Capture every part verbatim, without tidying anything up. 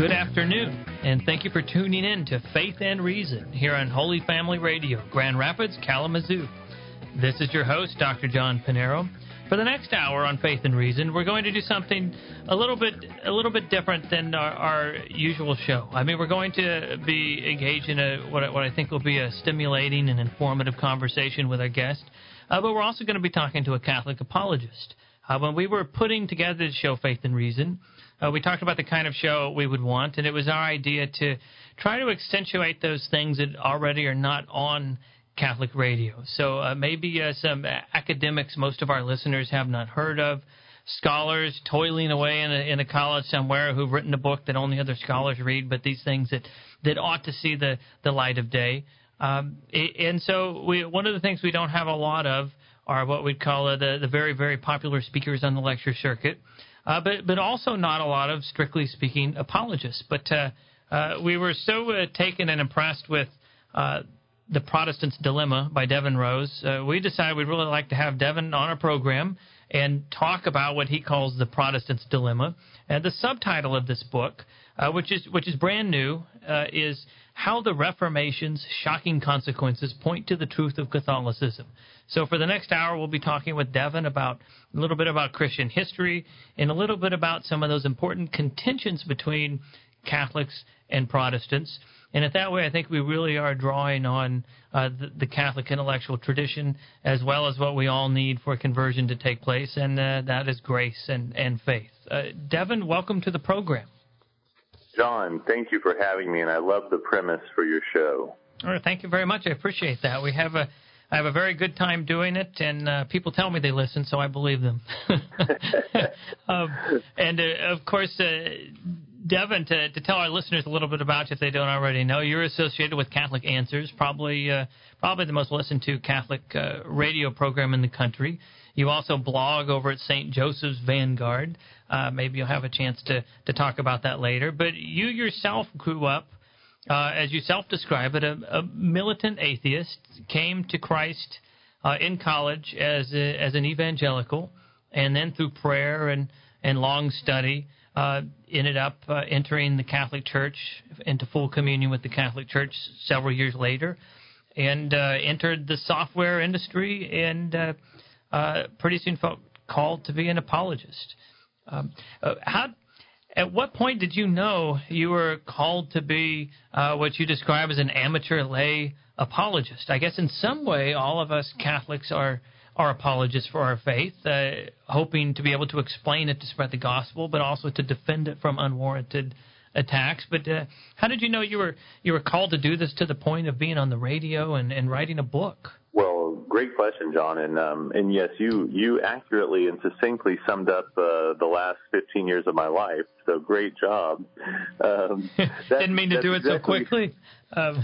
Good afternoon, and thank you for tuning in to Faith and Reason here on Holy Family Radio, Grand Rapids, Kalamazoo. This is your host, Doctor John Pinero. For the next hour on Faith and Reason, we're going to do something a little bit a little bit different than our, our usual show. I mean, we're going to be engaged in a what, I- what I think will be a stimulating and informative conversation with our guest, uh, but we're also going to be talking to a Catholic apologist. Uh, when we were putting together the show Faith and Reason, uh, we talked about the kind of show we would want, and it was our idea to try to accentuate those things that already are not on Catholic radio. So uh, maybe uh, some academics most of our listeners have not heard of, scholars toiling away in a, in a college somewhere who've written a book that only other scholars read, but these things that, that ought to see the, the light of day. Um, and so we, one of the things we don't have a lot of are what we'd call uh, the, the very, very popular speakers on the lecture circuit, uh, but, but also not a lot of, strictly speaking, apologists. But uh, uh, we were so uh, taken and impressed with uh, The Protestant's Dilemma by Devin Rose, uh, we decided we'd really like to have Devin on our program and talk about what he calls the Protestant's Dilemma. And the subtitle of this book, uh, which is which is brand new, uh, is How the Reformation's Shocking Consequences Point to the Truth of Catholicism. So for the next hour, we'll be talking with Devin about a little bit about Christian history and a little bit about some of those important contentions between Catholics and Protestants. And in that way, I think we really are drawing on uh, the, the Catholic intellectual tradition as well as what we all need for conversion to take place, and uh, that is grace and, and faith. Uh, Devin, welcome to the program. John, thank you for having me, and I love the premise for your show. All right, thank you very much. I appreciate that. We have a I have a very good time doing it, and uh, people tell me they listen, so I believe them. um, and, uh, of course, uh, Devin, to, to tell our listeners a little bit about you if they don't already know, you're associated with Catholic Answers, probably uh, probably the most listened to Catholic uh, radio program in the country. You also blog over at Saint Joseph's Vanguard. Uh, maybe you'll have a chance to, to talk about that later. But you yourself grew up, uh, as you self-describe it, a, a militant atheist, came to Christ uh, in college as a, as an evangelical, and then through prayer and, and long study, Uh, ended up uh, entering the Catholic Church into full communion with the Catholic Church several years later, and uh, entered the software industry, and uh, uh, pretty soon felt called to be an apologist. Um, uh, how, at what point did you know you were called to be uh, what you describe as an amateur lay apologist? I guess in some way all of us Catholics are are apologists for our faith, uh, hoping to be able to explain it to spread the gospel, but also to defend it from unwarranted attacks. But uh, how did you know you were you were called to do this to the point of being on the radio and, and writing a book? Well, great question, John. And um, and yes, you you accurately and succinctly summed up uh, the last fifteen years of my life. So great job. Um, Didn't mean to do it exactly, so quickly. Um,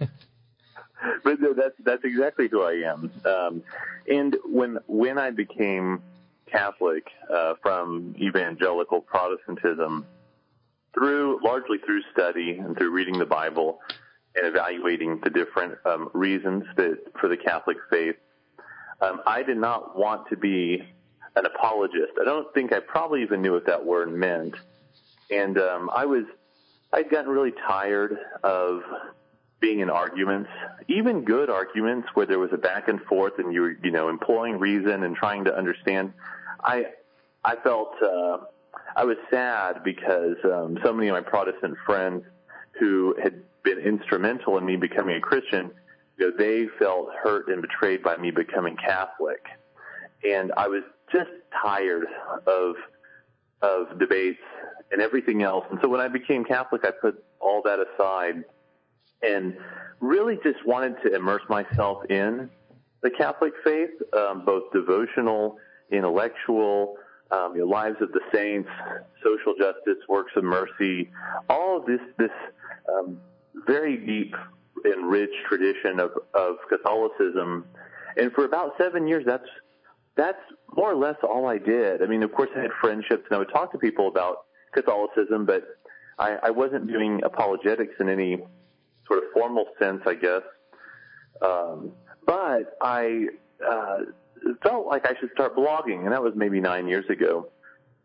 But no, that's that's exactly who I am. Um, and when when I became Catholic uh, from evangelical Protestantism, through largely through study and through reading the Bible and evaluating the different um, reasons that for the Catholic faith, um, I did not want to be an apologist. I don't think I probably even knew what that word meant. And um, I was I'd gotten really tired of being in arguments, even good arguments where there was a back and forth and you were, you know, employing reason and trying to understand. I, I felt, uh, I was sad because, um, so many of my Protestant friends who had been instrumental in me becoming a Christian, you know, they felt hurt and betrayed by me becoming Catholic. And I was just tired of, of debates and everything else. And so when I became Catholic, I put all that aside and really just wanted to immerse myself in the Catholic faith, um, both devotional, intellectual, um, you know, lives of the saints, social justice, works of mercy, all of this, this um, very deep and rich tradition of, of Catholicism. And for about seven years, that's that's more or less all I did. I mean, of course, I had friendships, and I would talk to people about Catholicism, but I, I wasn't doing apologetics in any sort of formal sense, I guess. Um, but I uh, felt like I should start blogging, and that was maybe nine years ago.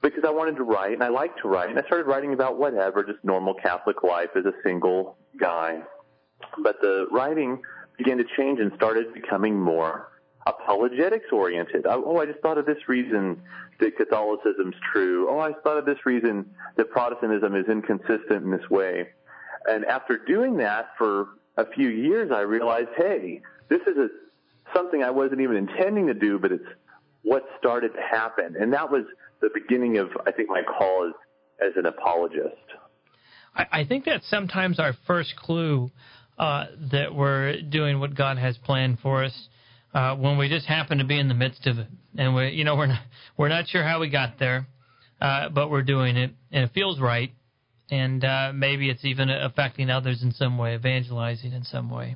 because I wanted to write, and I liked to write, and I started writing about whatever, just normal Catholic life as a single guy. But the writing began to change and started becoming more apologetics-oriented. Oh, I just thought of this reason that Catholicism's true. Oh, I thought of this reason that Protestantism is inconsistent in this way. And after doing that for a few years, I realized, hey, this is a, something I wasn't even intending to do, but it's what started to happen. And that was the beginning of, I think, my call as, as an apologist. I, I think that's sometimes our first clue uh, that we're doing what God has planned for us, uh, when we just happen to be in the midst of it. And, we, you know, we're not, we're not sure how we got there, uh, but we're doing it, and it feels right. And uh, maybe it's even affecting others in some way, evangelizing in some way.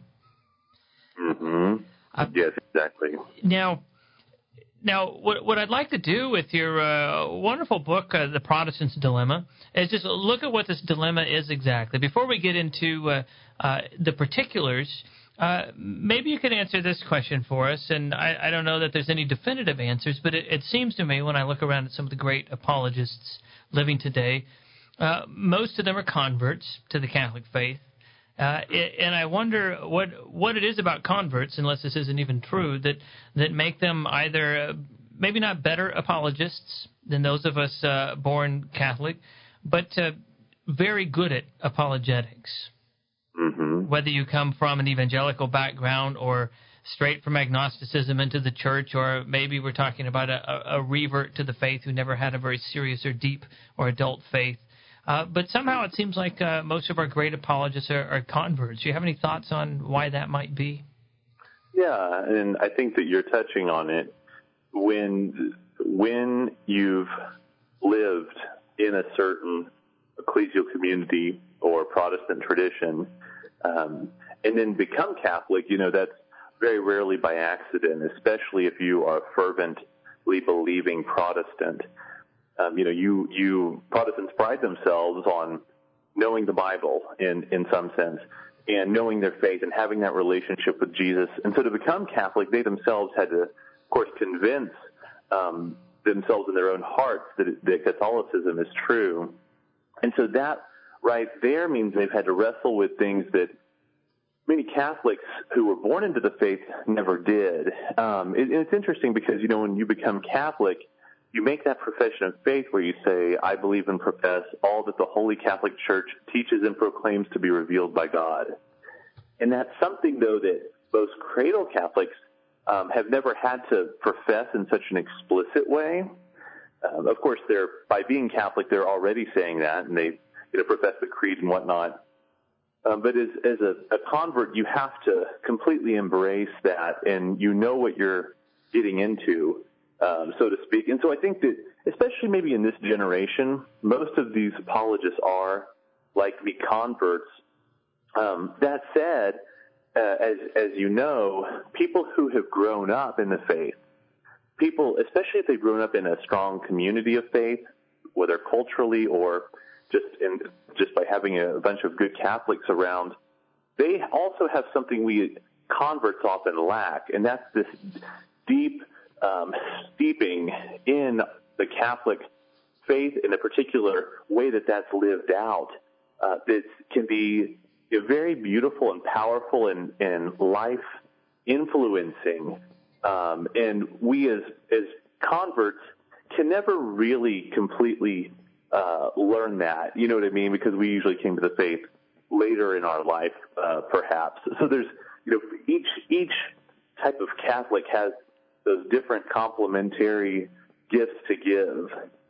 Mm-hmm. Uh, yes, exactly. Now, now, what, what I'd like to do with your uh, wonderful book, uh, The Protestant's Dilemma, is just look at what this dilemma is exactly. Before we get into uh, uh, the particulars, uh, maybe you could answer this question for us. And I, I don't know that there's any definitive answers, but it, it seems to me when I look around at some of the great apologists living today, Uh, most of them are converts to the Catholic faith, uh, and I wonder what what it is about converts, unless this isn't even true, that that make them either uh, maybe not better apologists than those of us uh, born Catholic, but uh, very good at apologetics. Mm-hmm. Whether you come from an evangelical background or straight from agnosticism into the church, or maybe we're talking about a, a revert to the faith who never had a very serious or deep or adult faith. Uh, but somehow it seems like uh, most of our great apologists are, are converts. Do you have any thoughts on why that might be? Yeah, and I think that you're touching on it. When when you've lived in a certain ecclesial community or Protestant tradition, um, and then become Catholic, you know, that's very rarely by accident, especially if you are a fervently believing Protestant. Um, you know, you, you Protestants pride themselves on knowing the Bible in, in some sense, and knowing their faith and having that relationship with Jesus. And so to become Catholic, they themselves had to, of course, convince um, themselves in their own hearts that, that Catholicism is true. And so that right there means they've had to wrestle with things that many Catholics who were born into the faith never did. Um, it, it's interesting because, you know, when you become Catholic, you make that profession of faith where you say, I believe and profess all that the Holy Catholic Church teaches and proclaims to be revealed by God. And that's something, though, that most cradle Catholics um, have never had to profess in such an explicit way. Um, of course, they're by being Catholic, they're already saying that, and they you know, profess the creed and whatnot. Um, but as, as a, a convert, you have to completely embrace that, and you know what you're getting into. Um, so to speak. And so I think that, especially maybe in this generation, most of these apologists are like the converts. Um, that said, uh, as, as you know, people who have grown up in the faith, people, especially if they've grown up in a strong community of faith, whether culturally or just in, just by having a bunch of good Catholics around, they also have something we converts often lack, and that's this deep Um, steeping in the Catholic faith in a particular way that that's lived out, uh, that can be you know, very beautiful and powerful and, and life influencing. Um, and we as, as converts can never really completely uh, learn that. You know what I mean? Because we usually came to the faith later in our life, uh, perhaps. So there's, you know, each each type of Catholic has those different complementary gifts to give.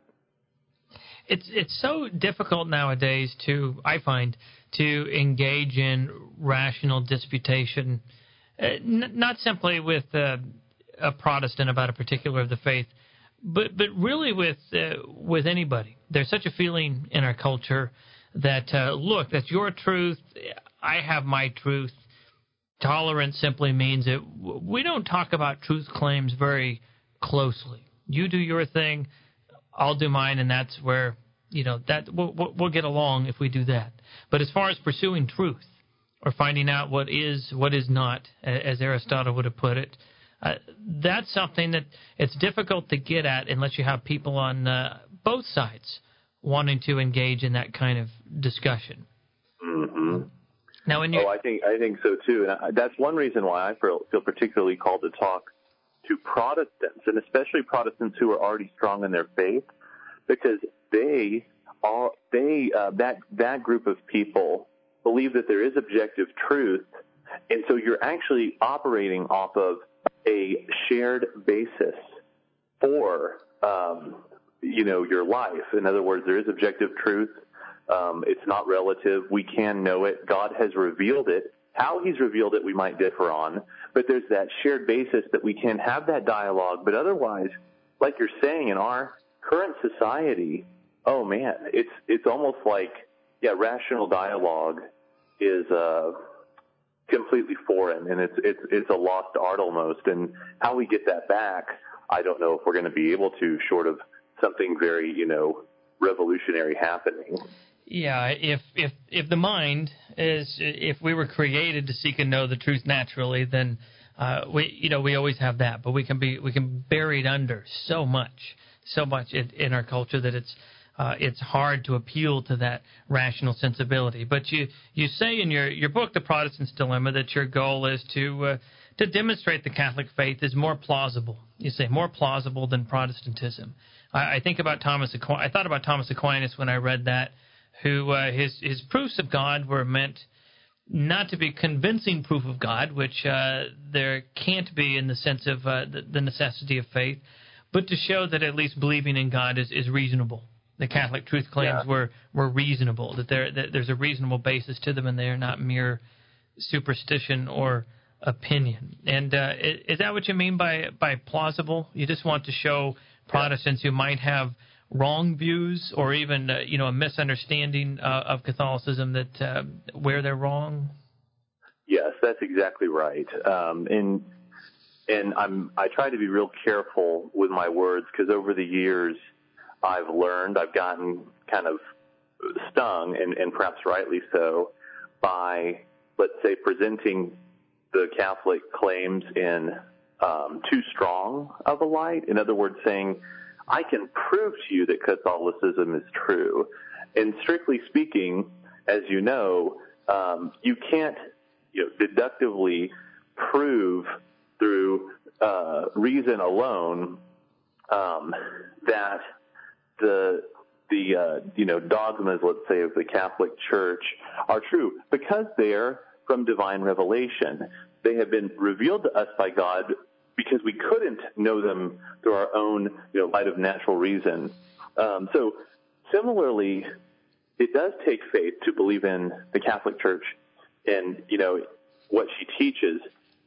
It's it's so difficult nowadays to, I find, to engage in rational disputation, uh, n- not simply with uh, a Protestant about a particular of the faith, but but really with uh, with anybody. There's such a feeling in our culture that, uh, look, that's your truth, I have my truth. Tolerance simply means that we don't talk about truth claims very closely. You do your thing, I'll do mine, and that's where, you know, that we'll, we'll get along if we do that. But as far as pursuing truth or finding out what is, what is not, as Aristotle would have put it, uh, that's something that it's difficult to get at unless you have people on uh, both sides wanting to engage in that kind of discussion. Mm-hmm. Now, in your... Oh, I think I think so too, and I, that's one reason why I feel, feel particularly called to talk to Protestants, and especially Protestants who are already strong in their faith, because they are they uh, that that group of people believe that there is objective truth, and so you're actually operating off of a shared basis for um, you know your life. In other words, there is objective truth. Um, it's not relative. We can know it. God has revealed it. How he's revealed it, we might differ on, but there's that shared basis that we can have that dialogue. But otherwise, like you're saying, in our current society, oh man, it's it's almost like yeah, rational dialogue is uh, completely foreign, and it's it's it's a lost art almost. And how we get that back, I don't know if we're going to be able to, short of something very you know revolutionary happening. Yeah, if if if the mind is, if we were created to seek and know the truth naturally, then uh, we you know we always have that, but we can be we can buried under so much, so much in, in our culture that it's uh, it's hard to appeal to that rational sensibility. But you you say in your your book, The Protestant's Dilemma, that your goal is to uh, to demonstrate the Catholic faith is more plausible. You say more plausible than Protestantism. I, I think about Thomas Aquinas. I thought about Thomas Aquinas when I read that. Who uh, his his proofs of God were meant not to be convincing proof of God, which uh, there can't be in the sense of uh, the, the necessity of faith, but to show that at least believing in God is, is reasonable. The Catholic truth claims yeah. were, were reasonable, that, there, that there's a reasonable basis to them, and they are not mere superstition or opinion. And uh, is that what you mean by by plausible? You just want to show Protestants who might have wrong views or even uh, you know a misunderstanding uh, of Catholicism that uh, where they're wrong? Yes, that's exactly right. Um, and and I'm I try to be real careful with my words, because over the years I've learned, I've gotten kind of stung, and, and perhaps rightly so, by, let's say, presenting the Catholic claims in um, too strong of a light. In other words, saying, I can prove to you that Catholicism is true. And strictly speaking, as you know, um, you can't you know, deductively prove through uh, reason alone um, that the the uh, you know dogmas, let's say, of the Catholic Church are true, because they are from divine revelation. They have been revealed to us by God, because we couldn't know them through our own, you know, light of natural reason. Um, so similarly, it does take faith to believe in the Catholic Church and, you know, what she teaches.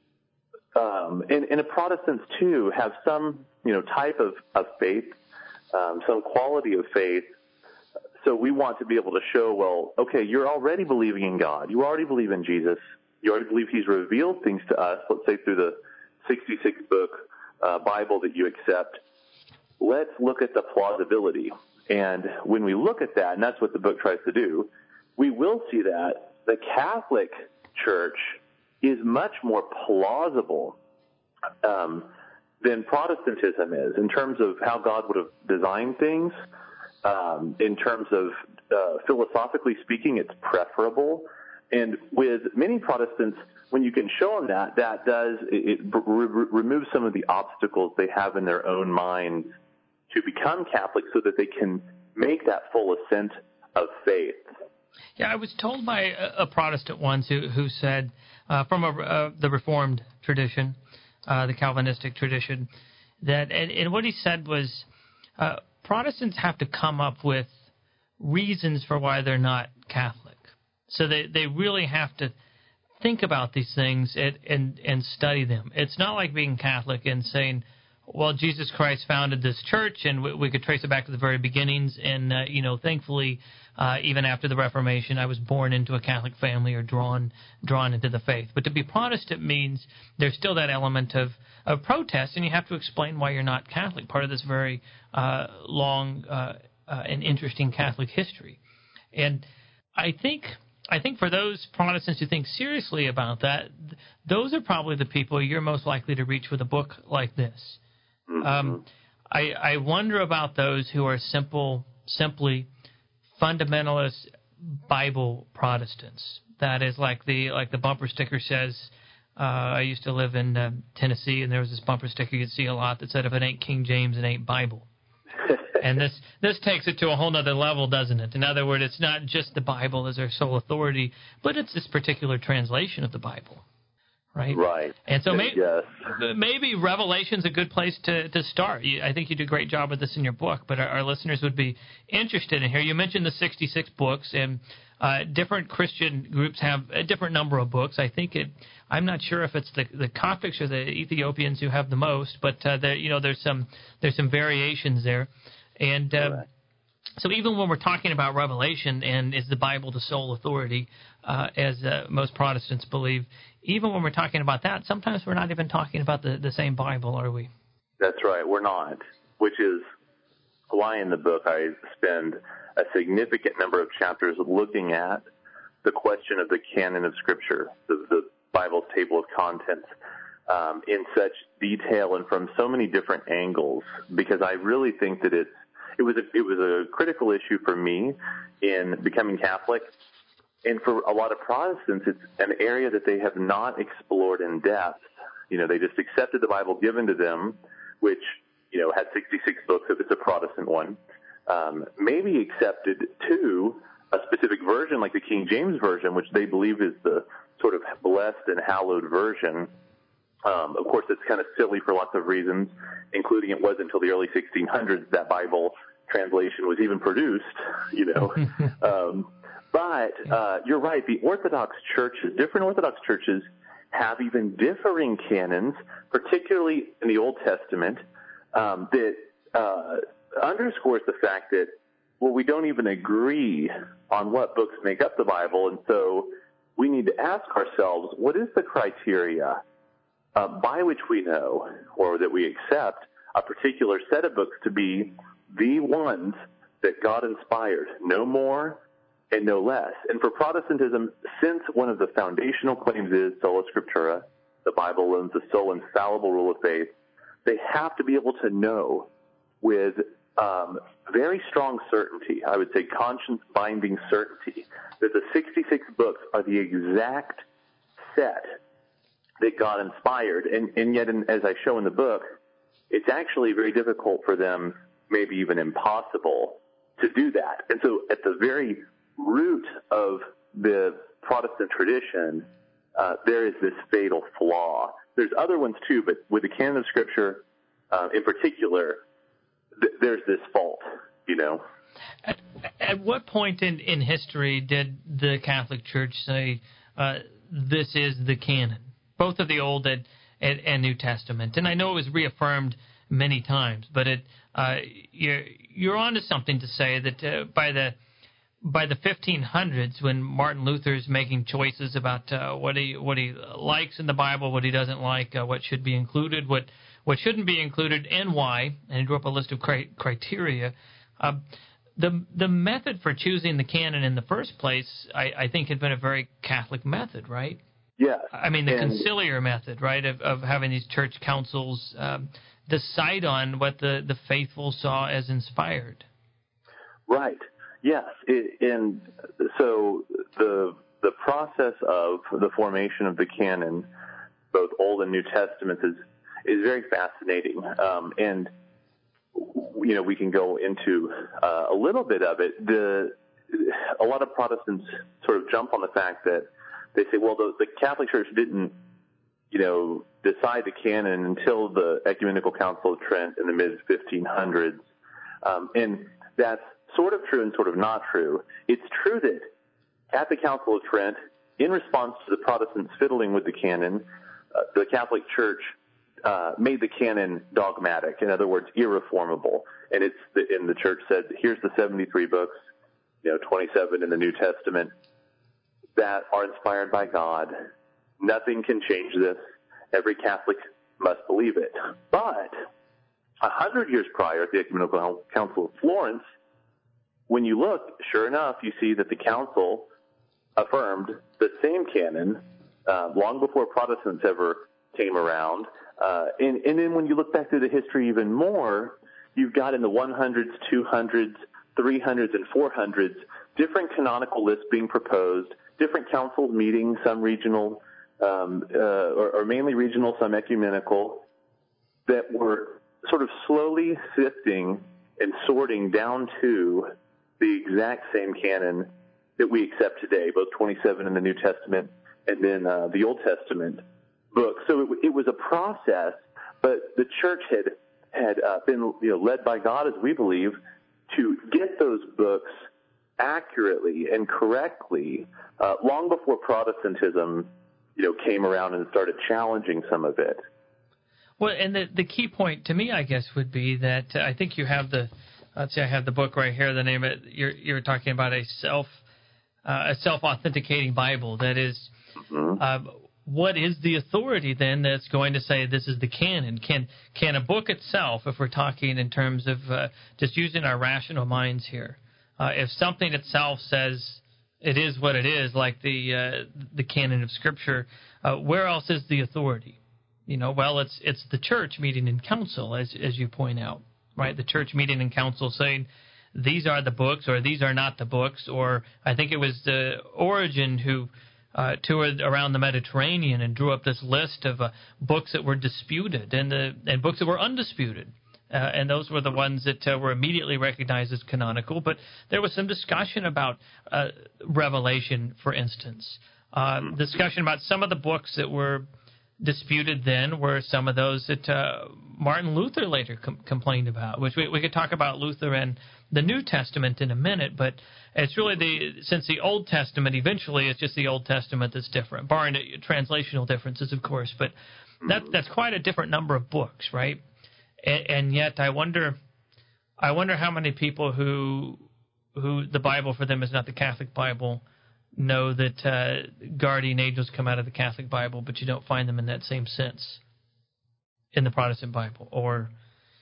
Um, and, and the Protestants, too, have some, you know, type of, of faith, um, some quality of faith. So we want to be able to show, well, okay, you're already believing in God. You already believe in Jesus. You already believe he's revealed things to us, let's say through the sixty-six book uh, Bible that you accept. Let's look at the plausibility. And when we look at that, and that's what the book tries to do, we will see that the Catholic Church is much more plausible um, than Protestantism is, in terms of how God would have designed things. Um, in terms of uh, philosophically speaking, it's preferable. And with many Protestants, when you can show them that, that does, it, it re- removes some of the obstacles they have in their own minds to become Catholic, so that they can make that full assent of faith. Yeah, I was told by a, a Protestant once who, who said, uh, from a, uh, the Reformed tradition, uh, the Calvinistic tradition, that, and, and what he said was, uh, Protestants have to come up with reasons for why they're not Catholic. So they, they really have to think about these things and, and, and study them. It's not like being Catholic and saying, well, Jesus Christ founded this church, and we, we could trace it back to the very beginnings. And, uh, you know, thankfully, uh, even after the Reformation, I was born into a Catholic family or drawn drawn into the faith. But to be Protestant means there's still that element of, of protest, and you have to explain why you're not Catholic, part of this very uh, long uh, uh, and interesting Catholic history. And I think... I think for those Protestants who think seriously about that, those are probably the people you're most likely to reach with a book like this. Mm-hmm. Um, I, I wonder about those who are simple, simply fundamentalist Bible Protestants. That is like the like the bumper sticker says. Uh, I used to live in uh, Tennessee, and there was this bumper sticker you'd see a lot that said, "If it ain't King James, it ain't Bible." And this this takes it to a whole other level, doesn't it? In other words, it's not just the Bible as our sole authority, but it's this particular translation of the Bible, right? Right. And so maybe, yes. maybe Revelation's a good place to, to start. You, I think you do a great job with this in your book, but our, our listeners would be interested in here. You mentioned the sixty-six books, and uh, different Christian groups have a different number of books. I think it. I'm not sure if it's the the Coptics or the Ethiopians who have the most, but uh, there, you know, there's some there's some variations there. And uh, right. So even when we're talking about Revelation and is the Bible the sole authority, uh, as uh, most Protestants believe, even when we're talking about that, sometimes we're not even talking about the, the same Bible, are we? That's right, we're not, which is why in the book I spend a significant number of chapters looking at the question of the canon of Scripture, the, the Bible's table of contents, um, in such detail and from so many different angles, because I really think that it's It was a, it was a critical issue for me in becoming Catholic, and for a lot of Protestants, it's an area that they have not explored in depth. You know, they just accepted the Bible given to them, which, you know, had sixty-six books if it's a Protestant one. Um, maybe accepted, too, a specific version like the King James Version, which they believe is the sort of blessed and hallowed version. Um, of course, it's kind of silly for lots of reasons, including it wasn't until the early sixteen hundreds that Bible translation was even produced, you know. um, but uh, you're right, the Orthodox churches, different Orthodox churches have even differing canons, particularly in the Old Testament, um, that uh, underscores the fact that, well, we don't even agree on what books make up the Bible, and so we need to ask ourselves, what is the criteria Uh, by which we know, or that we accept, a particular set of books to be the ones that God inspired, no more and no less. And for Protestantism, since one of the foundational claims is sola scriptura, the Bible alone is the sole infallible rule of faith, they have to be able to know with um, very strong certainty, I would say conscience-binding certainty, that the sixty-six books are the exact set that God inspired, and, and yet, in, as I show in the book, it's actually very difficult for them, maybe even impossible, to do that. And so at the very root of the Protestant tradition, uh, there is this fatal flaw. There's other ones too, but with the canon of Scripture uh, in particular, th- there's this fault, you know. At, at what point in, in history did the Catholic Church say, uh, this is the canon? Both of the Old and, and, and New Testament. And I know it was reaffirmed many times, but it uh, you're, you're onto something to say that uh, by the by the fifteen hundreds, when Martin Luther's making choices about uh, what he what he likes in the Bible, what he doesn't like, uh, what should be included, what what shouldn't be included, and why, and he drew up a list of cri- criteria. Uh, the the method for choosing the canon in the first place, I, I think, had been a very Catholic method, right? Yes. I mean, the and, conciliar method, right, of, of having these church councils um, decide on what the, the faithful saw as inspired. Right. Yes. It, and so the the process of the formation of the canon, both Old and New Testaments, is is very fascinating. Um, and you know, we can go into uh, a little bit of it. The a lot of Protestants sort of jump on the fact that they say, well, the, the Catholic Church didn't, you know, decide the canon until the Ecumenical Council of Trent in the mid fifteen hundreds. Um, and that's sort of true and sort of not true. It's true that at the Council of Trent, in response to the Protestants fiddling with the canon, uh, the Catholic Church uh, made the canon dogmatic, in other words, irreformable. And it's the, and the Church said, here's the seventy-three books, you know, twenty-seven in the New Testament, that are inspired by God. Nothing can change this. Every Catholic must believe it. But a hundred years prior, at the Ecumenical Council of Florence, when you look, sure enough, you see that the council affirmed the same canon uh, long before Protestants ever came around. Uh, and, and then when you look back through the history even more, you've got in the hundreds, two hundreds, three hundreds, and four hundreds, different canonical lists being proposed, different councils meeting, some regional, um, uh, or, or mainly regional, some ecumenical, that were sort of slowly sifting and sorting down to the exact same canon that we accept today, both twenty-seven in the New Testament and then uh, the Old Testament books. So it, it was a process, but the church had had uh, been you know, led by God, as we believe, to get those books accurately and correctly uh, long before Protestantism, you know, came around and started challenging some of it. Well, and the the key point to me, I guess, would be that uh, I think you have the, let's say I have the book right here. The name of it, you're you're talking about a self uh, a self authenticating Bible. That is, mm-hmm. uh, what is the authority then that's going to say this is the canon? Can can a book itself, if we're talking in terms of uh, just using our rational minds here, uh, if something itself says it is what it is, like the uh, the canon of Scripture, uh, where else is the authority? You know, well, it's it's the church meeting in council, as as you point out, right? The church meeting in council saying these are the books or these are not the books, or I think it was the Origen who uh, toured around the Mediterranean and drew up this list of uh, books that were disputed and the and books that were undisputed, uh, and those were the ones that uh, were immediately recognized as canonical. But there was some discussion about uh, Revelation, for instance, uh, discussion about some of the books that were disputed then were some of those that uh, Martin Luther later com- complained about, which we, we could talk about Luther and the New Testament in a minute, but it's really the, since the Old Testament, eventually it's just the Old Testament that's different, barring translational differences, of course, but that, that's quite a different number of books, right? And, and yet I wonder, I wonder how many people who, who the Bible for them is not the Catholic Bible know that uh, guardian angels come out of the Catholic Bible, but you don't find them in that same sense in the Protestant Bible, or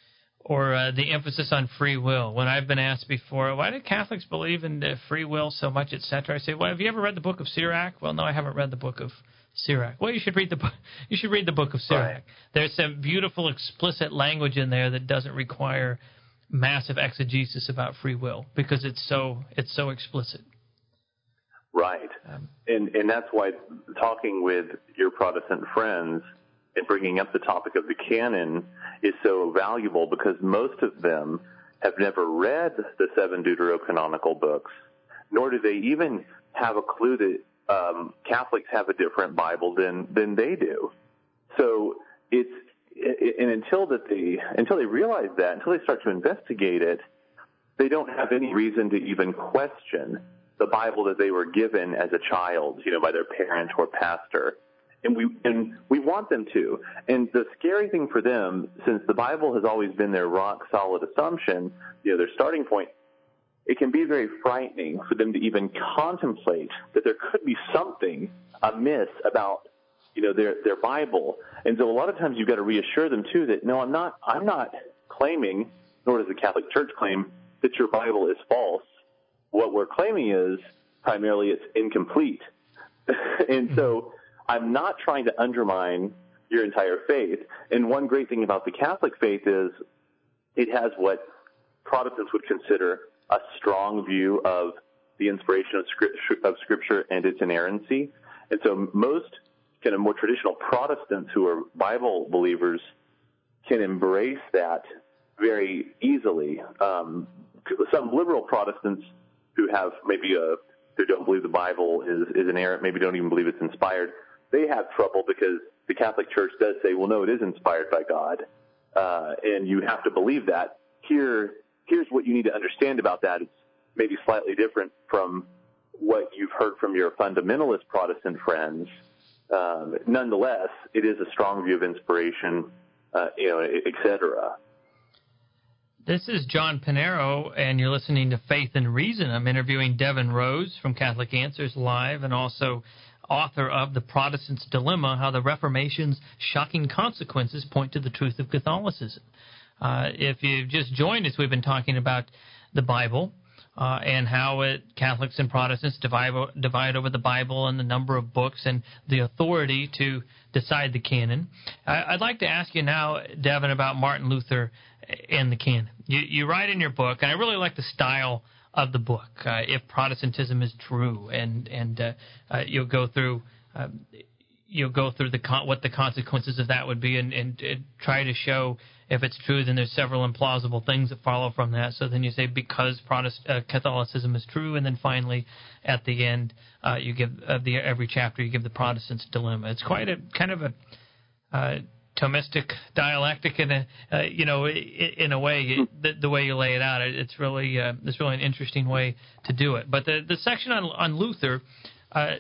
or uh, the emphasis on free will. When I've been asked before, why do Catholics believe in uh, free will so much, et cetera, I say, well, have you ever read the book of Sirach? Well, no, I haven't read the book of Sirach. Well, you should read the book. You should read the book of Sirach. Right. There's some beautiful, explicit language in there that doesn't require massive exegesis about free will because it's so it's so explicit. Right. Um, and and that's why talking with your Protestant friends and bringing up the topic of the canon is so valuable, because most of them have never read the seven deuterocanonical books, nor do they even have a clue that um, Catholics have a different Bible than, than they do. So it's and until that they until they realize that, until they start to investigate it, they don't have any reason to even question the Bible that they were given as a child, you know, by their parent or pastor. And we and we want them to. And the scary thing for them, since the Bible has always been their rock-solid assumption, you know, their starting point, it can be very frightening for them to even contemplate that there could be something amiss about, you know, their their Bible. And so a lot of times you've got to reassure them, too, that, no, I'm not, I'm not claiming, nor does the Catholic Church claim, that your Bible is false. What we're claiming is primarily it's incomplete. And so I'm not trying to undermine your entire faith. And one great thing about the Catholic faith is it has what Protestants would consider a strong view of the inspiration of Scripture, of Scripture and its inerrancy. And so most kind of more traditional Protestants who are Bible believers can embrace that very easily. Um, some liberal Protestants who have maybe a, who don't believe the Bible is, is inerrant, maybe don't even believe it's inspired, they have trouble because the Catholic Church does say, well, no, it is inspired by God, uh, and you have to believe that. Here, here's what you need to understand about that. It's maybe slightly different from what you've heard from your fundamentalist Protestant friends. Um, nonetheless, it is a strong view of inspiration, uh, you know, et cetera. This is John Pinero, and you're listening to Faith and Reason. I'm interviewing Devin Rose from Catholic Answers Live, and also author of The Protestant's Dilemma, How the Reformation's Shocking Consequences Point to the Truth of Catholicism. Uh, if you've just joined us, we've been talking about the Bible uh, and how it, Catholics and Protestants divide, divide over the Bible and the number of books and the authority to decide the canon. I, I'd like to ask you now, Devin, about Martin Luther in the canon. You, you write in your book, and I really like the style of the book, uh, If Protestantism is True, and and uh, uh, you'll go through uh, you'll go through the con- what the consequences of that would be, and, and, and try to show if it's true, then there's several implausible things that follow from that. So then you say because Protest- uh, Catholicism is true, and then finally at the end uh, you give uh, the every chapter you give the Protestant's dilemma. It's quite a kind of a uh, Thomistic dialectic in a uh, you know in a way the, the way you lay it out. It's really uh, it's really an interesting way to do it. But the the section on on Luther. Uh,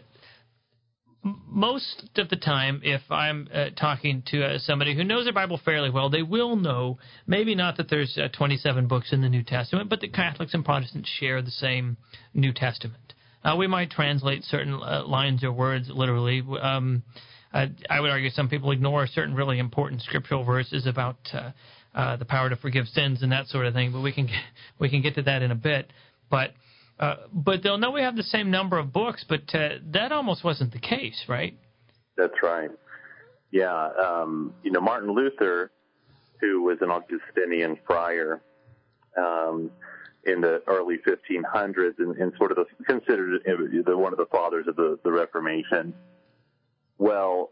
Most of the time, if I'm uh, talking to uh, somebody who knows their Bible fairly well, they will know, maybe not that there's uh, twenty-seven books in the New Testament, but that Catholics and Protestants share the same New Testament. Uh, we might translate certain uh, lines or words literally. Um, I, I would argue some people ignore certain really important scriptural verses about uh, uh, the power to forgive sins and that sort of thing, but we can get, we can get to that in a bit. But Uh, but they'll know we have the same number of books, but uh, that almost wasn't the case, right? That's right. Yeah. Um, you know, Martin Luther, who was an Augustinian friar um, in the early fifteen hundreds and, and sort of the, considered the, one of the fathers of the, the Reformation, well,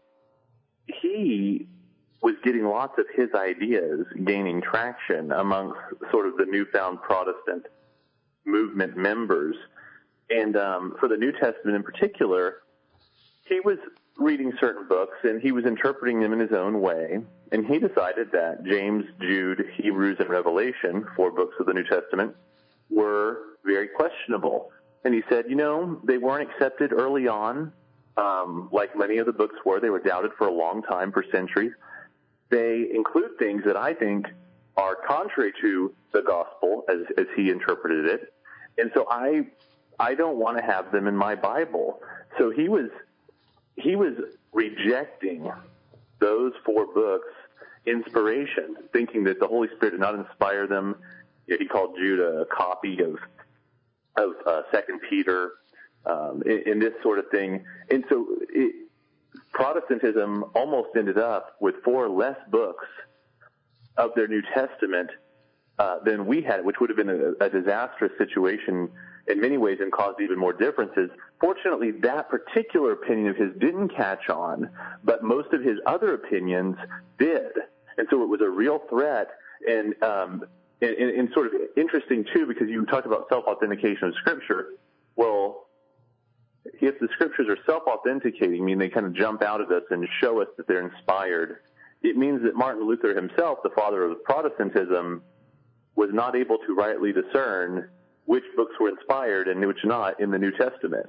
he was getting lots of his ideas gaining traction amongst sort of the newfound Protestant movement members. And um, for the New Testament in particular, he was reading certain books and he was interpreting them in his own way. And he decided that James, Jude, Hebrews, and Revelation, four books of the New Testament, were very questionable. And he said, you know, they weren't accepted early on, um, like many of the books were. They were doubted for a long time, for centuries. They include things that I think are contrary to the gospel as, as he interpreted it. And so I, I don't want to have them in my Bible. So he was, he was rejecting those four books' inspiration, thinking that the Holy Spirit did not inspire them. He called Jude a copy of, of uh, Second Peter, um, in, in this sort of thing. And so it, Protestantism almost ended up with four less books of their New Testament uh, than we had, which would have been a, a disastrous situation in many ways and caused even more differences. Fortunately, that particular opinion of his didn't catch on, but most of his other opinions did. And so it was a real threat and, um, and, and sort of interesting, too, because you talked about self-authentication of Scripture. Well, if the Scriptures are self-authenticating, I mean, they kind of jump out at us and show us that they're inspired, it means that Martin Luther himself, the father of Protestantism, was not able to rightly discern which books were inspired and which not in the New Testament.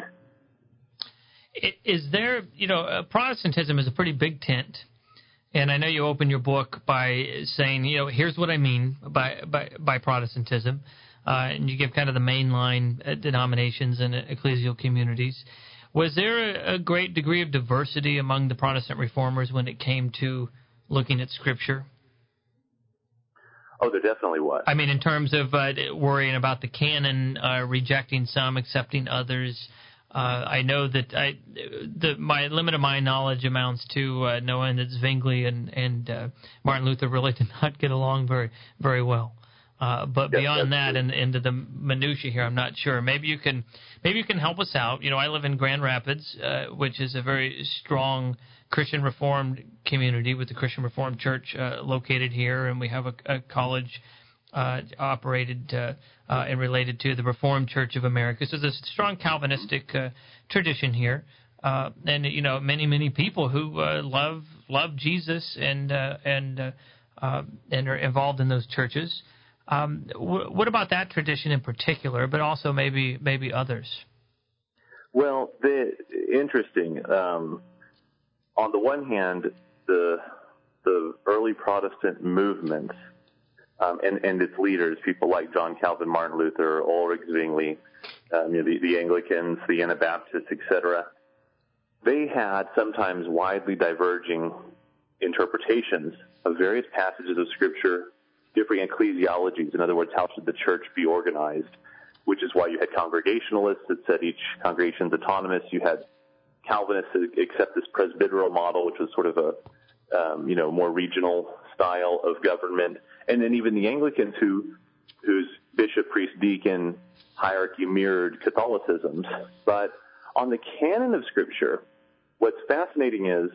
Is there, you know, uh, Protestantism is a pretty big tent, and I know you open your book by saying, you know, here's what I mean by by, by Protestantism, uh, and you give kind of the mainline uh, denominations and ecclesial communities. Was there a, a great degree of diversity among the Protestant reformers when it came to looking at Scripture? Oh, there definitely was. I mean, in terms of uh, worrying about the canon, uh, rejecting some, accepting others. Uh, I know that I, the, my limit of my knowledge amounts to uh, knowing that Zwingli and, and uh, Martin Luther really did not get along very very well. Uh, but yes, beyond that, true. and into the minutia here, I'm not sure. Maybe you can maybe you can help us out. You know, I live in Grand Rapids, uh, which is a very strong Christian Reformed community with the Christian Reformed Church uh, located here, and we have a, a college uh, operated uh, uh, and related to the Reformed Church of America. So there's a strong Calvinistic uh, tradition here, uh, and you know many many people who uh, love love Jesus and uh, and uh, uh, and are involved in those churches. Um, w- what about that tradition in particular, but also maybe maybe others? Well, the, interesting. Um, on the one hand, the the early Protestant movements um, and, and its leaders, people like John Calvin, Martin Luther, Ulrich Zwingli, um, you know, the, the Anglicans, the Anabaptists, et cetera, they had sometimes widely diverging interpretations of various passages of Scripture, differing ecclesiologies. In other words, how should the church be organized? Which is why you had Congregationalists that said each congregation is autonomous. You had Calvinists that accept this presbyteral model, which was sort of a, um, you know, more regional style of government, and then even the Anglicans who whose bishop, priest, deacon hierarchy mirrored Catholicism's. But on the canon of Scripture, what's fascinating is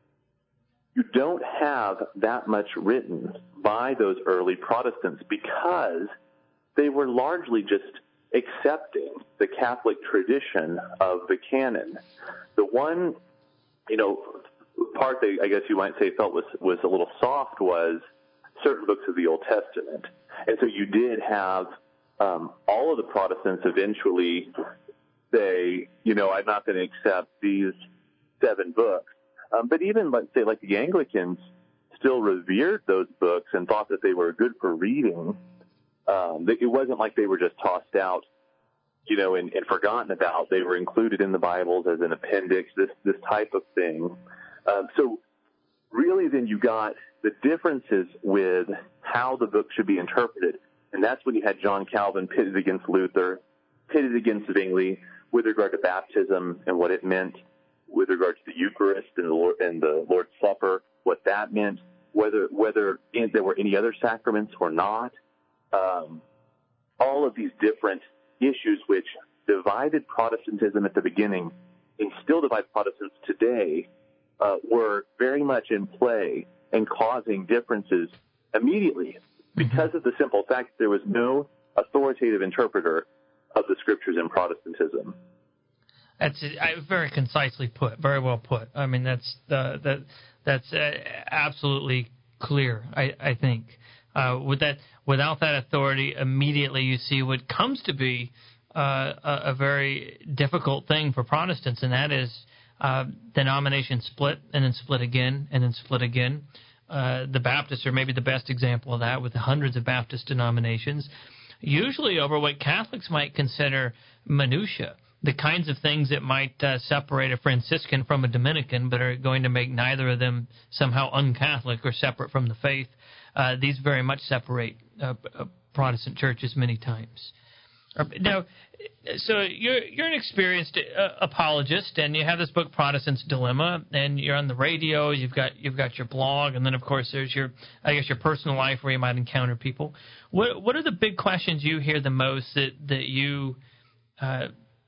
you don't have that much written by those early Protestants because they were largely just accepting the Catholic tradition of the canon. The one, you know, part they, I guess you might say, felt was, was a little soft was certain books of the Old Testament. And so you did have um, all of the Protestants eventually say, you know, I'm not going to accept these seven books. Um, but even, let's say, like the Anglicans still revered those books and thought that they were good for reading. Um, it wasn't like they were just tossed out, you know, and, and forgotten about. They were included in the Bibles as an appendix, this this type of thing. Um, so really then you got the differences with how the book should be interpreted. And that's when you had John Calvin pitted against Luther, pitted against Zwingli with regard to baptism and what it meant, with regard to the Eucharist and the Lord, and the Lord's Supper, what that meant, whether whether in, there were any other sacraments or not. Um, all of these different issues which divided Protestantism at the beginning and still divide Protestants today uh, were very much in play and causing differences immediately because of the simple fact that there was no authoritative interpreter of the Scriptures in Protestantism. That's uh, very concisely put, very well put. I mean, that's uh, that that's uh, absolutely clear, I, I think. Uh, with that, without that authority, immediately you see what comes to be uh, a, a very difficult thing for Protestants, and that is uh, denomination split and then split again and then split again. Uh, the Baptists are maybe the best example of that, with hundreds of Baptist denominations, usually over what Catholics might consider minutia, the kinds of things that might uh, separate a Franciscan from a Dominican, but are going to make neither of them somehow un-Catholic or separate from the faith. Uh, these very much separate uh, uh, Protestant churches many times. Uh, now, so you're you're an experienced uh, apologist, and you have this book, Protestant's Dilemma, and you're on the radio. You've got you've got your blog, and then of course there's your I guess your personal life where you might encounter people. What what are the big questions you hear the most that that you uh,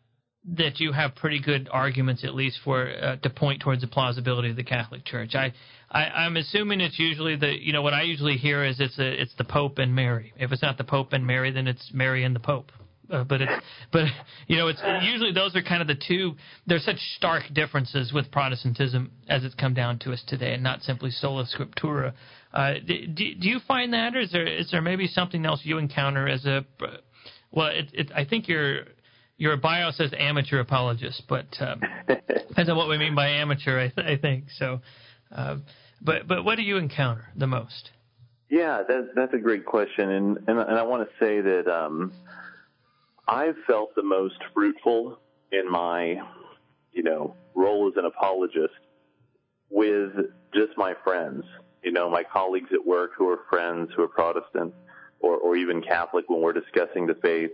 that you have pretty good arguments, at least for uh, to point towards the plausibility of the Catholic Church? I, I I'm assuming it's usually the you know what I usually hear is it's a, it's the Pope and Mary. If it's not the Pope and Mary, then it's Mary and the Pope. Uh, but it's but you know it's usually those are kind of the two. There's such stark differences with Protestantism as it's come down to us today, and not simply sola scriptura. Uh, do, do you find that, or is there is there maybe something else you encounter as a well? It, it, I think your your bio says amateur apologist, but um, depends on what we mean by amateur. I, th- I think so. Uh, but but what do you encounter the most? Yeah, that's that's a great question, and and, and I want to say that. Um, I've felt the most fruitful in my, you know, role as an apologist with just my friends, you know, my colleagues at work who are friends, who are Protestant, or, or even Catholic when we're discussing the faith,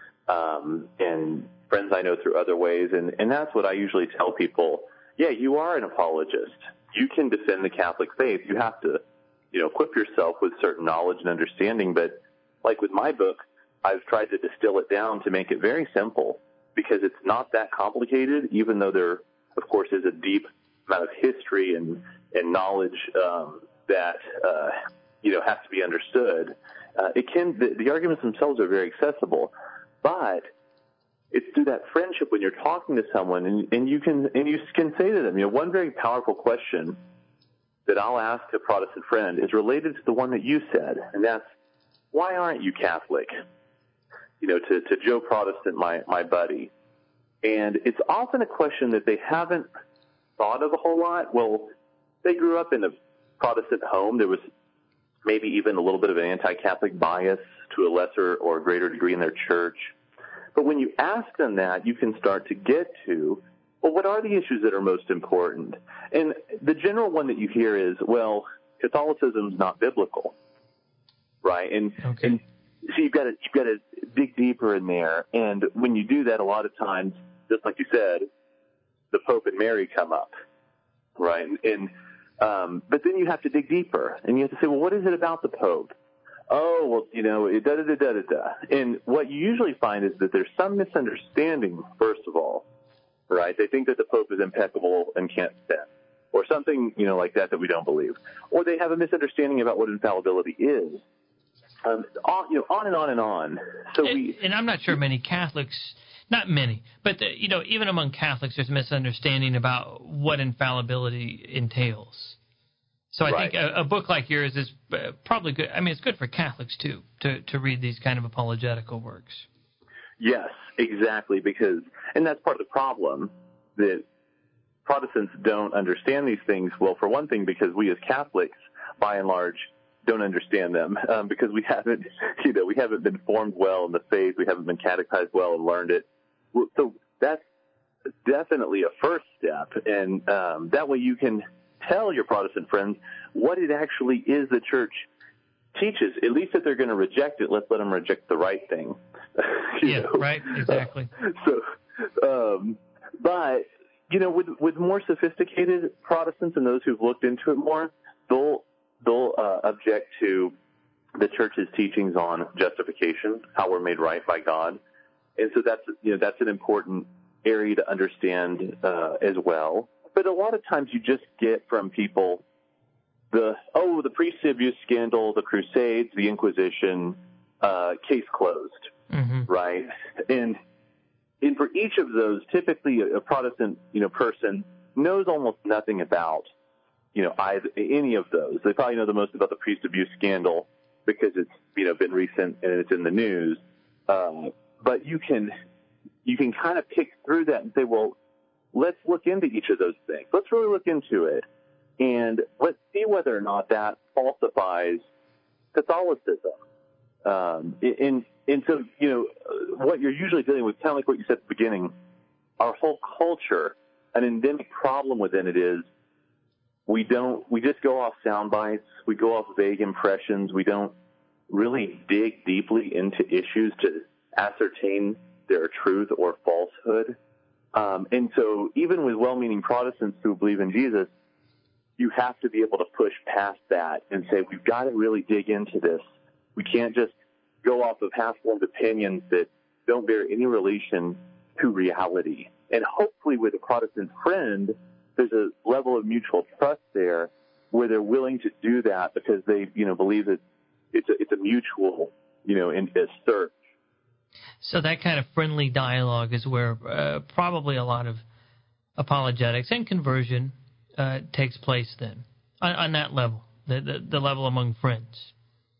um, and friends I know through other ways. And, and that's what I usually tell people. Yeah, you are an apologist. You can defend the Catholic faith. You have to, you know, equip yourself with certain knowledge and understanding. But like with my book, I've tried to distill it down to make it very simple because it's not that complicated, even though there, of course, is a deep amount of history and, and knowledge um, that, uh, you know, has to be understood. Uh, it can, the, the arguments themselves are very accessible, but it's through that friendship when you're talking to someone and, and you can, and you can say to them, you know, one very powerful question that I'll ask a Protestant friend is related to the one that you said, and that's, why aren't you Catholic? You know, to, to Joe Protestant, my, my buddy. And it's often a question that they haven't thought of a whole lot. Well, they grew up in a Protestant home. There was maybe even a little bit of an anti-Catholic bias to a lesser or greater degree in their church. But when you ask them that, you can start to get to, well, what are the issues that are most important? And the general one that you hear is, well, Catholicism's not biblical, right? And, okay. and so you've got to you've got to dig deeper in there, and when you do that, a lot of times, just like you said, the Pope and Mary come up, right? And, and Um, but then you have to dig deeper, and you have to say, well, what is it about the Pope? Oh, well, you know, da da da da da da. And what you usually find is that there's some misunderstanding, first of all, right? They think that the Pope is impeccable and can't sin, or something, you know, like that that we don't believe. Or they have a misunderstanding about what infallibility is. Um, on, you know, on and on and on. So and, we, and I'm not sure many Catholics, not many, but, the, you know, even among Catholics, there's a misunderstanding about what infallibility entails. So I right. think a, a book like yours is probably good. I mean, it's good for Catholics, too, to, to read these kind of apologetical works. Yes, exactly, because, and that's part of the problem, that Protestants don't understand these things. Well, for one thing, because we as Catholics, by and large, don't understand them, um, because we haven't, you know, we haven't been formed well in the faith, we haven't been catechized well and learned it. So that's definitely a first step, and um, that way you can tell your Protestant friends what it actually is the Church teaches. At least if they're going to reject it, let's let them reject the right thing. yeah, know? right, exactly. Uh, so, um, but you know, with with more sophisticated Protestants and those who've looked into it more, they'll they'll uh, object to the Church's teachings on justification, how we're made right by God, and so that's you know that's an important area to understand uh, as well. But a lot of times you just get from people the oh the priesthood abuse scandal, the Crusades, the Inquisition, uh, case closed, mm-hmm. right? And and for each of those, typically a, a Protestant you know person knows almost nothing about you know either, any of those. They probably know the most about the priest abuse scandal because it's you know been recent and it's in the news. Um, but you can you can kind of pick through that and say, well, let's look into each of those things. Let's really look into it, and let's see whether or not that falsifies Catholicism. Um, and, and so, you know, what you're usually dealing with, kind of like what you said at the beginning, our whole culture, an endemic problem within it is we don't, we just go off sound bites, we go off vague impressions, we don't really dig deeply into issues to ascertain their truth or falsehood. Um, and so even with well-meaning Protestants who believe in Jesus, you have to be able to push past that and say, we've got to really dig into this. We can't just go off of half-formed opinions that don't bear any relation to reality. And hopefully with a Protestant friend, there's a level of mutual trust there where they're willing to do that because they, you know, believe that it's a, it's a mutual, you know, in, a search. So that kind of friendly dialogue is where uh, probably a lot of apologetics and conversion uh, takes place then, on, on that level, the, the, the level among friends.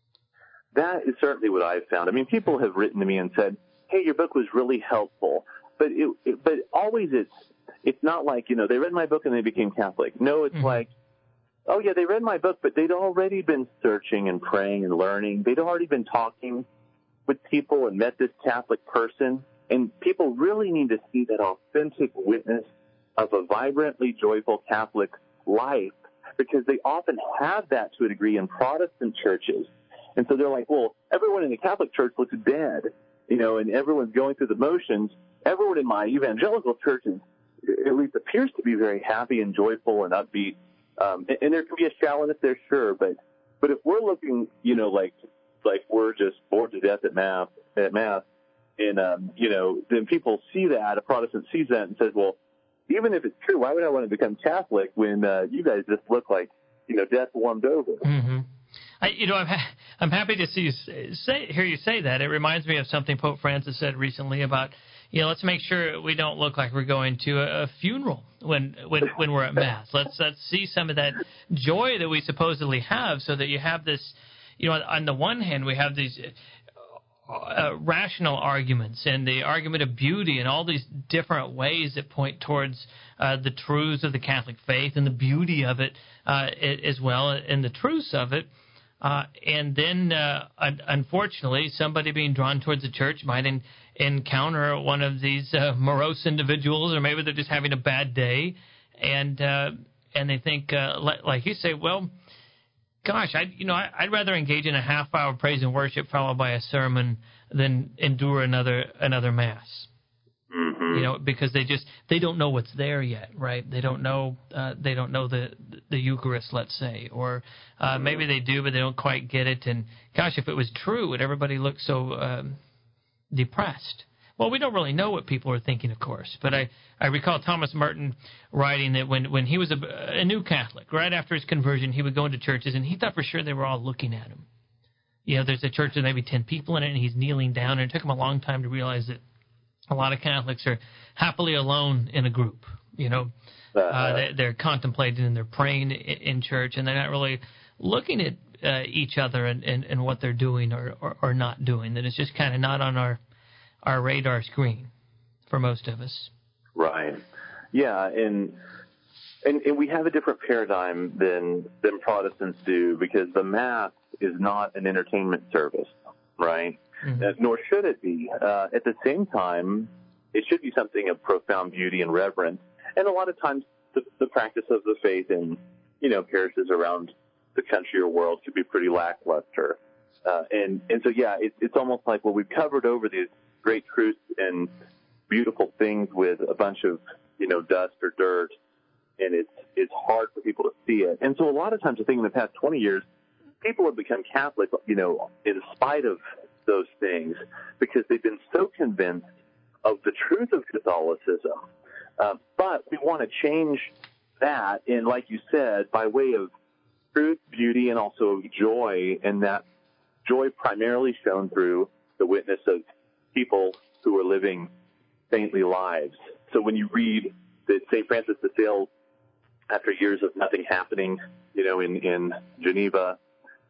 That is certainly what I've found. I mean, people have written to me and said, hey, your book was really helpful. But it, it, but always it's it's not like, you know, they read my book and they became Catholic. No, it's mm-hmm. like, oh, yeah, they read my book, but they'd already been searching and praying and learning. They'd already been talking with people and met this Catholic person. And people really need to see that authentic witness of a vibrantly joyful Catholic life, because they often have that to a degree in Protestant churches. And so they're like, well, everyone in the Catholic Church looks dead, you know, and everyone's going through the motions. Everyone in my evangelical church is, at least appears to be very happy and joyful and upbeat. Um, and, and there can be a shallowness there, sure, but but if we're looking, you know, like like we're just bored to death at mass, at mass, and um, you know, then people see that, a Protestant sees that and says, well, even if it's true, why would I want to become Catholic when uh, you guys just look like, you know, death warmed over? Mm-hmm. I, you know, I'm ha- I'm happy to see you say hear you say that. It reminds me of something Pope Francis said recently about, you know, let's make sure we don't look like we're going to a, a funeral when when when we're at mass. Let's let's see some of that joy that we supposedly have, so that you have this, you know, on the one hand we have these uh, rational arguments and the argument of beauty and all these different ways that point towards uh, the truths of the Catholic faith and the beauty of it uh, as well, and the truths of it. Uh, and then, uh, un- unfortunately, somebody being drawn towards the church might in- encounter one of these uh, morose individuals, or maybe they're just having a bad day, and uh, and they think, uh, li- like you say, well, gosh, I you know, I, I'd rather engage in a half hour praise and worship followed by a sermon than endure another another mass. Mm-hmm. You know, because they just they don't know what's there yet, right? They don't know uh, they don't know the the Eucharist, let's say, or uh, mm-hmm. maybe they do, but they don't quite get it. And gosh, if it was true, would everybody look so um, depressed? Well, we don't really know what people are thinking, of course. But I, I recall Thomas Merton writing that when, when he was a, a new Catholic, right after his conversion, he would go into churches, and he thought for sure they were all looking at him. You know, there's a church with maybe ten people in it, and he's kneeling down, and it took him a long time to realize that a lot of Catholics are happily alone in a group. You know, uh, they, they're contemplating and they're praying in church, and they're not really looking at uh, each other and, and, and what they're doing or, or, or not doing. That it's just kind of not on our our radar screen for most of us. Right. Yeah, and and, and we have a different paradigm than than Protestants do, because the Mass is not an entertainment service, right? Mm-hmm. Uh, nor should it be. Uh, at the same time, it should be something of profound beauty and reverence. And a lot of times, the, the practice of the faith in, you know, parishes around the country or world could be pretty lackluster. Uh, and, and so, yeah, it, it's almost like, well, we've covered over these great truths and beautiful things with a bunch of, you know, dust or dirt, and it's it's hard for people to see it. And so a lot of times, I think in the past twenty years, people have become Catholic, you know, in spite of those things, because they've been so convinced of the truth of Catholicism. Uh, but we want to change that, and like you said, by way of truth, beauty, and also joy, and that joy primarily shown through the witness of people who are living saintly lives. So when you read that Saint Francis de Sales, after years of nothing happening, you know, in, in Geneva,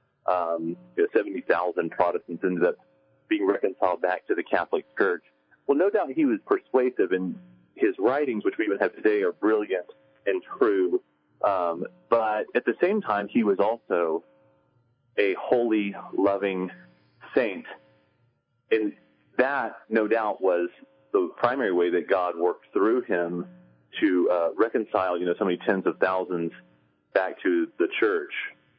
um, you know, seventy thousand Protestants ended up being reconciled back to the Catholic Church. Well, no doubt he was persuasive, and his writings, which we even have today, are brilliant and true. Um, but at the same time, he was also a holy, loving saint. And that, no doubt, was the primary way that God worked through him to uh, reconcile, you know, so many tens of thousands back to the church.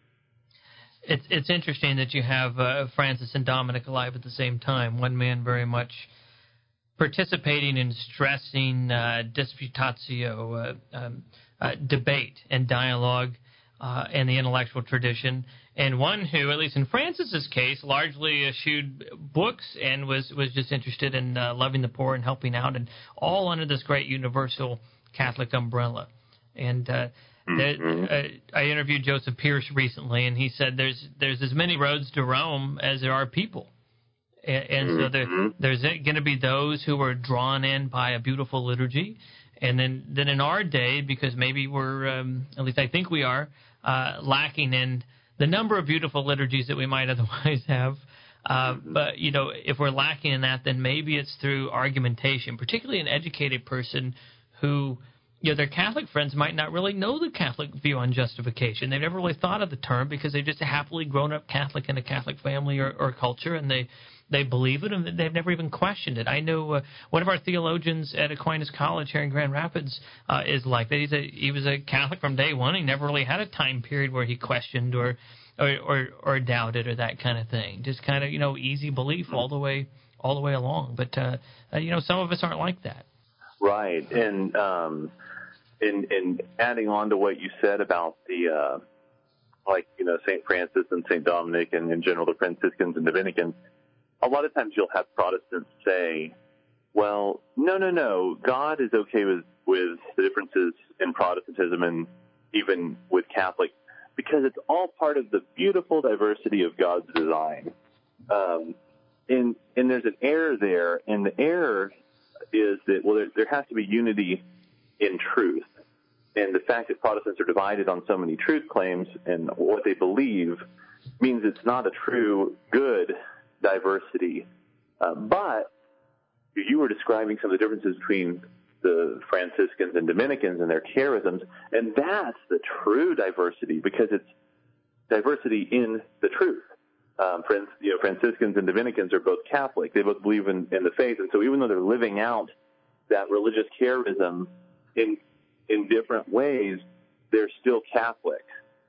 It's it's interesting that you have uh, Francis and Dominic alive at the same time. One man very much participating in stressing uh, disputatio, uh, um, uh, debate and dialogue uh, and the intellectual tradition, and one who, at least in Francis's case, largely eschewed books and was, was just interested in uh, loving the poor and helping out, and all under this great universal Catholic umbrella. And uh, mm-hmm. uh, I interviewed Joseph Pierce recently, and he said there's there's as many roads to Rome as there are people. And, and so there, there's going to be those who are drawn in by a beautiful liturgy. And then, then in our day, because maybe we're, um, at least I think we are, uh, lacking in the number of beautiful liturgies that we might otherwise have. Uh, but, you know, if we're lacking in that, then maybe it's through argumentation, particularly an educated person who, you know, their Catholic friends might not really know the Catholic view on justification. They've never really thought of the term because they've just happily grown up Catholic in a Catholic family or, or culture, and they They believe it, and they've never even questioned it. I know uh, one of our theologians at Aquinas College here in Grand Rapids uh, is like that. He's a, he was a Catholic from day one. He never really had a time period where he questioned or or, or, or doubted or that kind of thing. Just kind of, you know, easy belief all the way all the way along. But, uh, uh, you know, some of us aren't like that. Right. And um, in, in adding on to what you said about the, uh, like, you know, Saint Francis and Saint Dominic and in general the Franciscans and Dominicans, a lot of times you'll have Protestants say, well, no, no, no, God is okay with, with the differences in Protestantism and even with Catholic because it's all part of the beautiful diversity of God's design. Um, and, and there's an error there, and the error is that, well, there, there has to be unity in truth. And the fact that Protestants are divided on so many truth claims and what they believe means it's not a true good diversity. Uh, but you were describing some of the differences between the Franciscans and Dominicans and their charisms, and that's the true diversity because it's diversity in the truth. Um, friends, you know, Franciscans and Dominicans are both Catholic. They both believe in, in the faith, and so even though they're living out that religious charism in in different ways, they're still Catholic.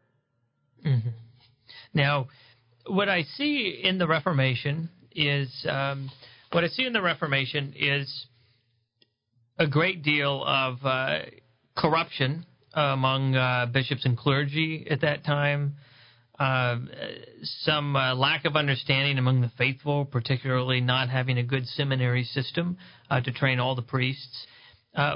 Mm-hmm. Now, what I see in the Reformation is um, what I see in the Reformation is a great deal of uh, corruption among uh, bishops and clergy at that time, uh, some uh, lack of understanding among the faithful, particularly not having a good seminary system uh, to train all the priests. Uh,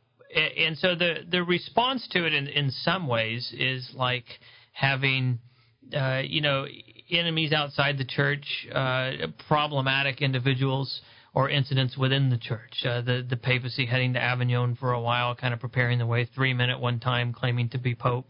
and so the, the response to it in, in some ways is like having, uh, you know, enemies outside the church, uh, problematic individuals or incidents within the church. Uh, the, the papacy heading to Avignon for a while, kind of preparing the way, three men at one time claiming to be pope.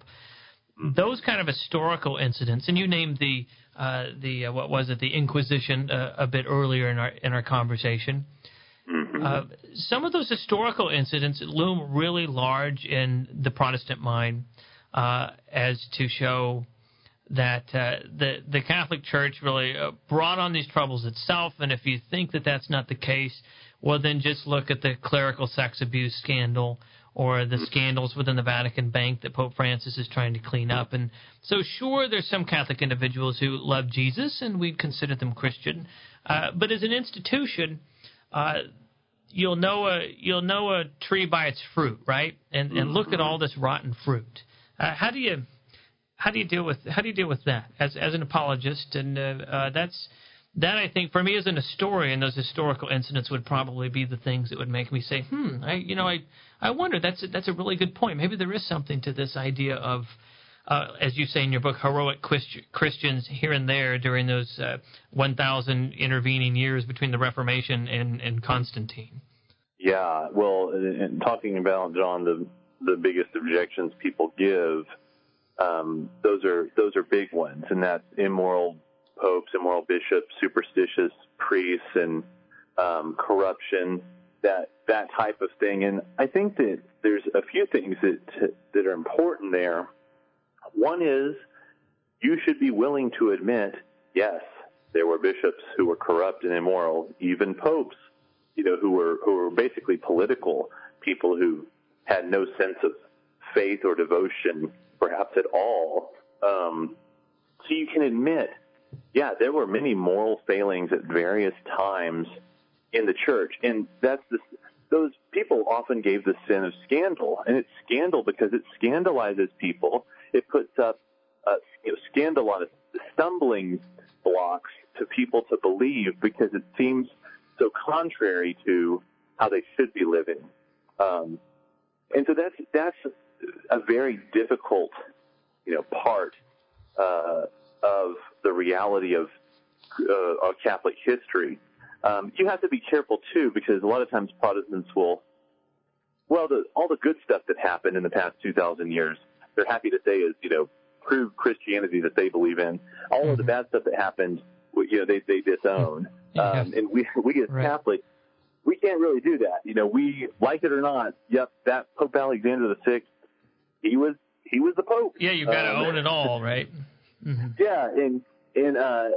Those kind of historical incidents, and you named the, uh, the uh, what was it, the Inquisition uh, a bit earlier in our in our conversation. Mm-hmm. Uh, some of those historical incidents loom really large in the Protestant mind uh, as to show that uh, the the Catholic Church really uh, brought on these troubles itself, and if you think that that's not the case, well, then just look at the clerical sex abuse scandal or the scandals within the Vatican Bank that Pope Francis is trying to clean up. And so, sure, there's some Catholic individuals who love Jesus, and we'd consider them Christian, uh, but as an institution, uh, you'll know a you'll know a tree by its fruit, right? And and look at all this rotten fruit. Uh, how do you How do you deal with how do you deal with that as as an apologist? And uh, uh, that's that I think for me as an historian, those historical incidents would probably be the things that would make me say, hmm, I you know I I wonder that's a, that's a really good point. Maybe there is something to this idea of, uh, as you say in your book, heroic Christ- Christians here and there during those uh, one thousand intervening years between the Reformation and, and Constantine. Yeah, well, and talking about, John, the the biggest objections people give. Um, those are those are big ones, and that's immoral popes, immoral bishops, superstitious priests, and um, corruption, that that type of thing. And I think that there's a few things that that are important there. One is you should be willing to admit, yes, there were bishops who were corrupt and immoral, even popes, you know, who were who were basically political people who had no sense of faith or devotion, perhaps at all. Um, so you can admit, yeah, there were many moral failings at various times in the church, and that's the, those people often gave the sin of scandal, and it's scandal because it scandalizes people. It puts up uh, you know, scandalous stumbling blocks to people to believe because it seems so contrary to how they should be living. Um, and so that's that's a very difficult, you know, part uh, of the reality of, uh, of Catholic history. Um, you have to be careful too, because a lot of times Protestants will, well, the, all the good stuff that happened in the past two thousand years, they're happy to say is, you know, prove Christianity that they believe in. All mm-hmm. of the bad stuff that happened, you know, they they disown. Yeah. Um, and we we as right. Catholics, we can't really do that. You know, we like it or not. Yep, that Pope Alexander the Sixth. He was he was the Pope. Yeah, you've got to um, own it all, right? Mm-hmm. Yeah, and and uh,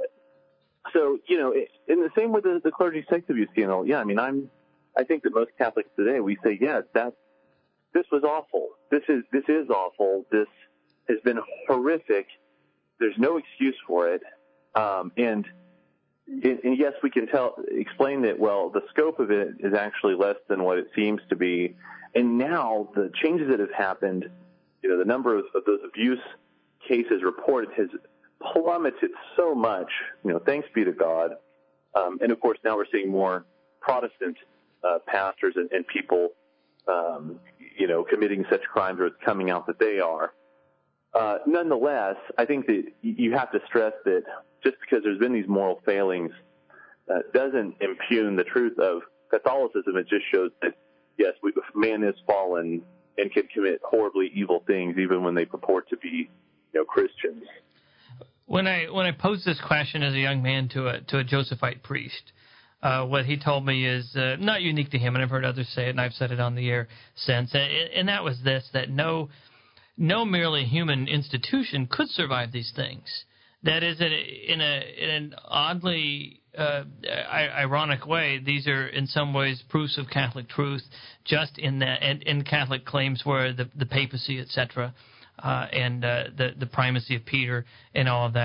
so you know, in the same with the, the clergy sex abuse scandal. Yeah, I mean, I'm I think that most Catholics today we say, yes, that this was awful. This is this is awful. This has been horrific. There's no excuse for it. Um, and, and and yes, we can tell explain that. Well, the scope of it is actually less than what it seems to be. And now the changes that have happened. You know, the number of, of those abuse cases reported has plummeted so much, you know, thanks be to God. Um, and, of course, now we're seeing more Protestant uh, pastors and, and people, um, you know, committing such crimes, or it's coming out that they are. Uh, nonetheless, I think that you have to stress that just because there's been these moral failings uh, doesn't impugn the truth of Catholicism. It just shows that, yes, we, man is fallen and can commit horribly evil things even when they purport to be, you know, Christians. When I when I posed this question as a young man to a to a Josephite priest, uh, what he told me is uh, not unique to him, and I've heard others say it, and I've said it on the air since, and, and that was this: that no no merely human institution could survive these things. That is, in a, in, a, in an oddly uh, ironic way, these are in some ways proofs of Catholic truth, just in that, and in Catholic claims where the, the papacy, et cetera, uh, and uh, the, the primacy of Peter and all of that.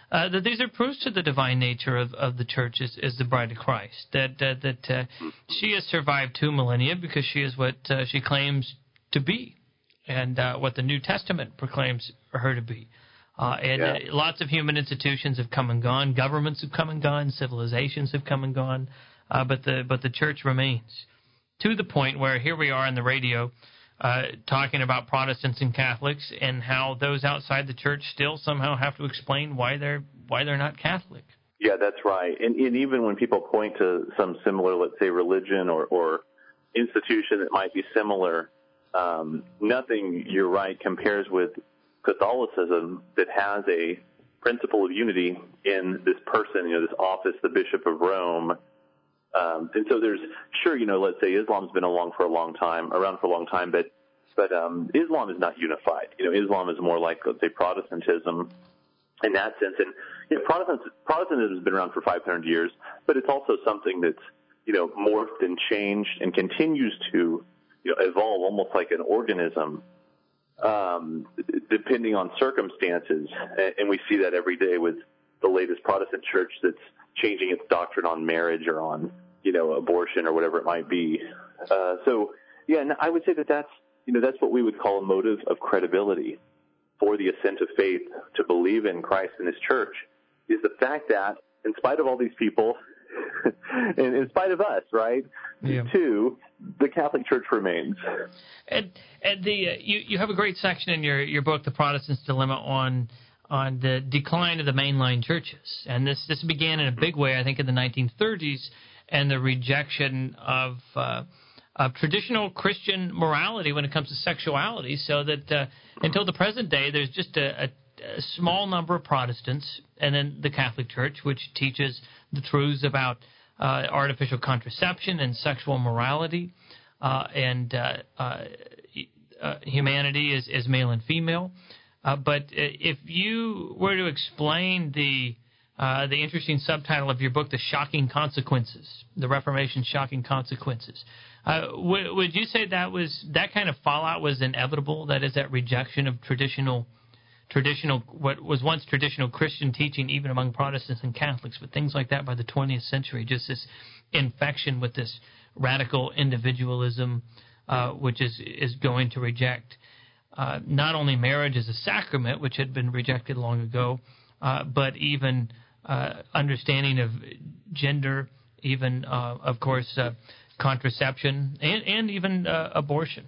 uh, that these are proofs to the divine nature of, of the church as, as the bride of Christ, that uh, that uh, she has survived two millennia because she is what uh, she claims to be, and uh, what the New Testament proclaims her to be. Uh, and yeah. uh, lots of human institutions have come and gone, governments have come and gone, civilizations have come and gone, uh, but the but the church remains, to the point where here we are on the radio uh, talking about Protestants and Catholics and how those outside the church still somehow have to explain why they're why they're not Catholic. Yeah, that's right. And, and even when people point to some similar, let's say, religion or, or institution that might be similar, um, nothing, you're right, compares with Catholicism that has a principle of unity in this person, you know, this office, the Bishop of Rome. Um, and so there's, sure, you know, let's say Islam's been along for a long time, around for a long time, but but um, Islam is not unified. You know, Islam is more like, let's say, Protestantism in that sense. And you know, Protestant, Protestantism has been around for five hundred years, but it's also something that's, you know, morphed and changed and continues to, you know, evolve almost like an organism, um, depending on circumstances. And we see that every day with the latest Protestant church that's changing its doctrine on marriage or on, you know, abortion or whatever it might be. Uh, so, yeah, and I would say that that's, you know, that's what we would call a motive of credibility for the assent of faith to believe in Christ and his church, is the fact that in spite of all these people, and in spite of us, right, yeah. too, the Catholic Church remains. And, and the uh, you, you have a great section in your, your book, The Protestant's Dilemma, on on the decline of the mainline churches. And this, this began in a big way, I think, in the nineteen thirties, and the rejection of uh, of traditional Christian morality when it comes to sexuality, so that uh, until the present day, there's just a, a, a small number of Protestants, and then the Catholic Church, which teaches the truths about uh, artificial contraception and sexual morality, uh, and uh, uh, uh, humanity is, is male and female. Uh, but if you were to explain the uh, the interesting subtitle of your book, The Shocking Consequences, The Reformation's Shocking Consequences, uh, w- would you say that was that kind of fallout was inevitable? That is, that rejection of traditional traditional what was once traditional Christian teaching, even among Protestants and Catholics, but things like that by the twentieth century, just this infection with this radical individualism, uh, which is is going to reject Uh, not only marriage as a sacrament, which had been rejected long ago, uh, but even uh, understanding of gender, even, uh, of course, uh, contraception, and, and even uh, abortion.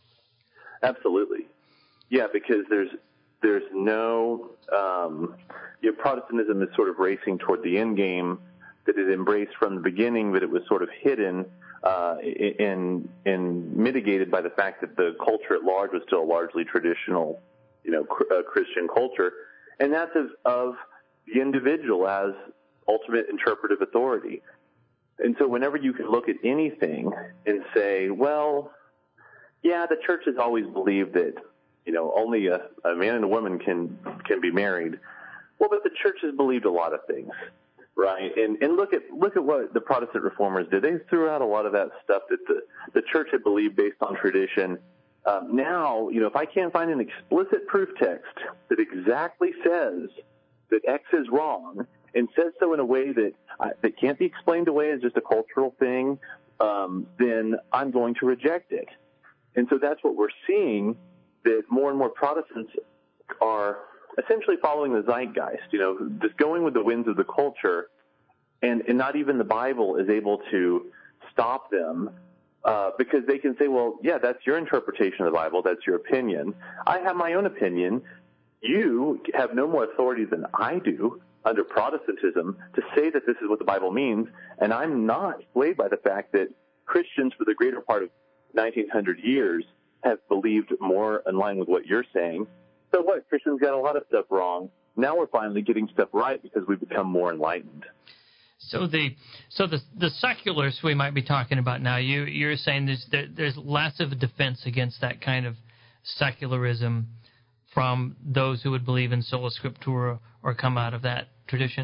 Absolutely. Yeah, because there's there's no, um, you know, Protestantism is sort of racing toward the end game that it embraced from the beginning, but it was sort of hidden Uh, and, and mitigated by the fact that the culture at large was still a largely traditional, you know, cr- uh, Christian culture, and that's of, of the individual as ultimate interpretive authority. And so whenever you can look at anything and say, well, yeah, the church has always believed that, you know, only a, a man and a woman can can be married. Well, but the church has believed a lot of things. Right, and and look at look at what the Protestant reformers did. They threw out a lot of that stuff that the the church had believed based on tradition. Um, now, you know, if I can't find an explicit proof text that exactly says that X is wrong and says so in a way that uh, that can't be explained away as just a cultural thing, um, then I'm going to reject it. And so that's what we're seeing, that more and more Protestants are essentially following the zeitgeist, you know, just going with the winds of the culture, and, and not even the Bible is able to stop them uh, because they can say, well, yeah, that's your interpretation of the Bible, that's your opinion. I have my own opinion. You have no more authority than I do under Protestantism to say that this is what the Bible means, and I'm not swayed by the fact that Christians for the greater part of nineteen hundred years have believed more in line with what you're saying. So what? Christians got a lot of stuff wrong. Now we're finally getting stuff right because we've become more enlightened. So the so the the secularists we might be talking about now, you you're saying there's there, there's less of a defense against that kind of secularism from those who would believe in sola scriptura or come out of that tradition?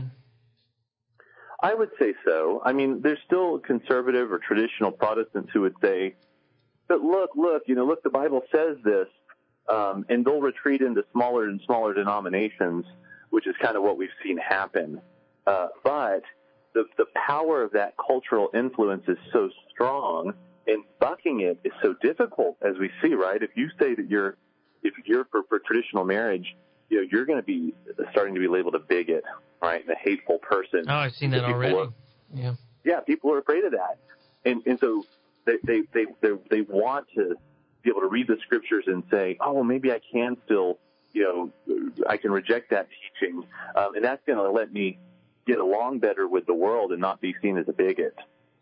I would say so. I mean, there's still conservative or traditional Protestants who would say, but look, look, you know, look, the Bible says this. Um, and they'll retreat into smaller and smaller denominations which is kind of what we've seen happen. Uh, but the the power of that cultural influence is so strong, and bucking it is so difficult, as we see, right? If you say that you're if you're for, for traditional marriage, you know, you're going to be starting to be labeled a bigot, right, and a hateful person. Oh, I've seen that already. Are, yeah, yeah, people are afraid of that, and and so they they they they, they want to be able to read the scriptures and say, oh, well, maybe I can still, you know, I can reject that teaching, um, and that's going to let me get along better with the world and not be seen as a bigot.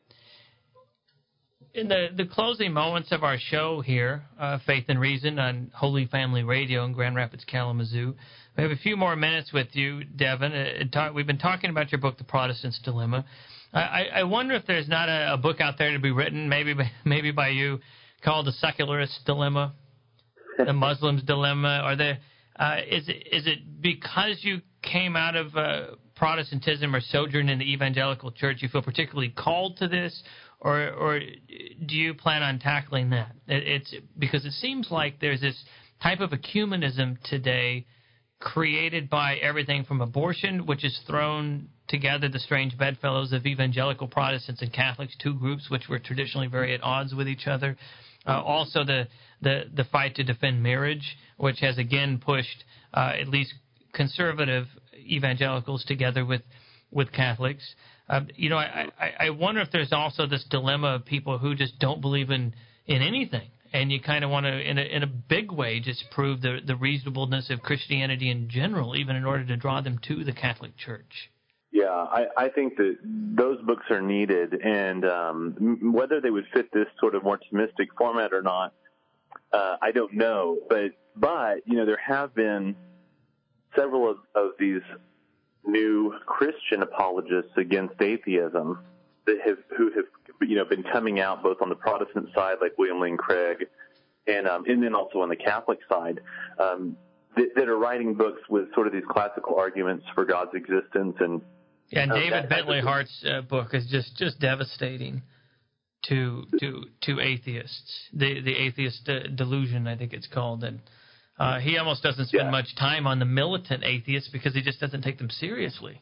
In the, the closing moments of our show here, uh, Faith and Reason on Holy Family Radio in Grand Rapids, Kalamazoo, we have a few more minutes with you, Devin. Uh, talk, we've been talking about your book, The Protestant's Dilemma. I, I wonder if there's not a, a book out there to be written, maybe maybe by you, called The Secularist's Dilemma, The Muslim's Dilemma. Or the uh, is it, is it because you came out of uh, Protestantism or sojourned in the evangelical church, you feel particularly called to this? Or, or do you plan on tackling that? It's because it seems like there's this type of ecumenism today created by everything from abortion, which has thrown together the strange bedfellows of evangelical Protestants and Catholics, two groups which were traditionally very at odds with each other. Uh, also, the, the, the fight to defend marriage, which has again pushed uh, at least conservative evangelicals together with, with Catholics. Uh, you know, I, I, I wonder if there's also this dilemma of people who just don't believe in, in anything, and you kind of want to, in a, in a big way, just prove the, the reasonableness of Christianity in general, even in order to draw them to the Catholic Church. Yeah, I, I think that those books are needed, and um, whether they would fit this sort of more Thomistic format or not, uh, I don't know. But, but you know, there have been several of, of these new Christian apologists against atheism that have who have you know been coming out both on the Protestant side, like William Lane Craig, and um, and then also on the Catholic side, um, that, that are writing books with sort of these classical arguments for God's existence. And yeah, and um, David Bentley Hart's uh, book is just, just devastating to to to atheists. The the atheist uh, delusion, I think it's called, and. Uh, he almost doesn't spend yeah. much time on the militant atheists because he just doesn't take them seriously.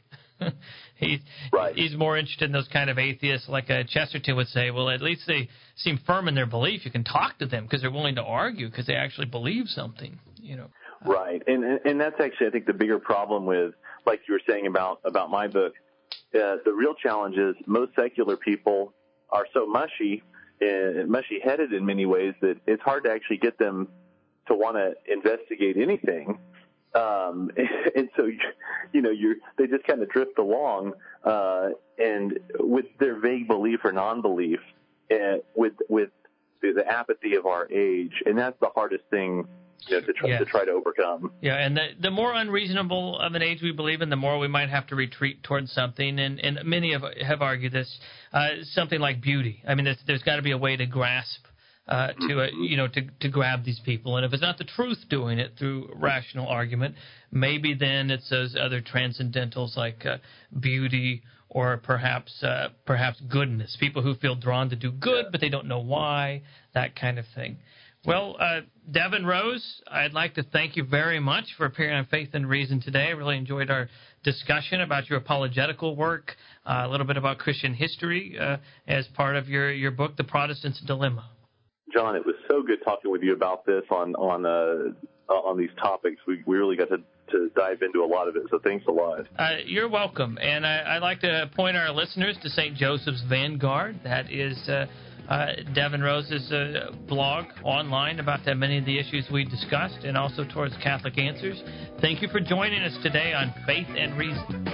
he, right. He's more interested in those kind of atheists, like uh, Chesterton would say, well, at least they seem firm in their belief. You can talk to them because they're willing to argue because they actually believe something, you know. Right, and and that's actually, I think, the bigger problem with, like you were saying about, about my book, uh, the real challenge is most secular people are so mushy, uh, mushy-headed in many ways that it's hard to actually get them to want to investigate anything, um, and so you know you're they just kind of drift along, uh, and with their vague belief or non-belief, uh, with with the, the apathy of our age, and that's the hardest thing you know, to try yes. to try to overcome. Yeah, and the the more unreasonable of an age we believe in, the more we might have to retreat towards something, and and many have have argued this, uh, something like beauty. I mean, there's, there's got to be a way to grasp. Uh, to uh, you know to to grab these people, and if it's not the truth doing it through rational argument, maybe then it's those other transcendentals like uh, beauty or perhaps uh, perhaps goodness. People who feel drawn to do good, but they don't know why. That kind of thing. Well, uh, Devin Rose, I'd like to thank you very much for appearing on Faith and Reason today. I really enjoyed our discussion about your apologetical work, uh, a little bit about Christian history uh, as part of your your book, The Protestant's Dilemma. John, it was so good talking with you about this on on uh, on these topics. We, we really got to, to dive into a lot of it, so thanks a lot. Uh, you're welcome. And I, I'd like to point our listeners to Saint Joseph's Vanguard. That is uh, uh, Devin Rose's uh, blog online about uh, many of the issues we discussed, and also towards Catholic Answers. Thank you for joining us today on Faith and Reason.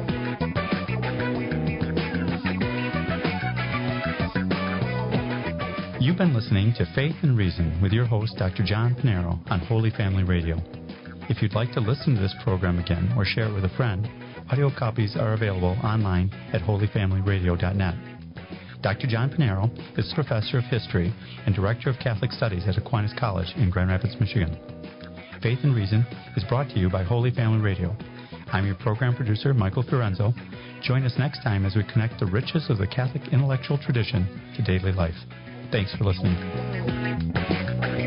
You've been listening to Faith and Reason with your host, Doctor John Pinero, on Holy Family Radio. If you'd like to listen to this program again or share it with a friend, audio copies are available online at holy family radio dot net. Doctor John Pinero is Professor of History and Director of Catholic Studies at Aquinas College in Grand Rapids, Michigan. Faith and Reason is brought to you by Holy Family Radio. I'm your program producer, Michael Fiorenzo. Join us next time as we connect the riches of the Catholic intellectual tradition to daily life. Thanks for listening.